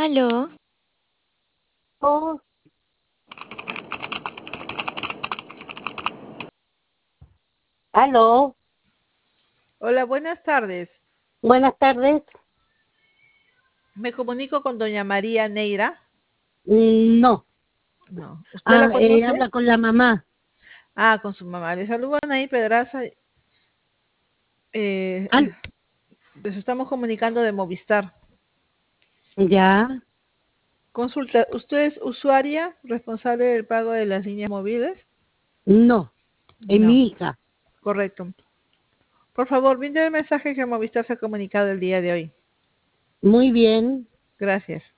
Aló, Oh, aló, Hola, buenas tardes. buenas tardes. Me comunico con doña María Neira. No, No, ¿usted la conoce? habla con la mamá. Ah, con su mamá. Le saluda Anaí Pedraza. Al- Les estamos comunicando de Movistar. ya, Consulta, ¿usted es usuaria responsable del pago de las líneas móviles? no, es No, mi hija. correcto. Por favor, brinde el mensaje que Movistar se ha comunicado el día de hoy. Muy bien. Gracias.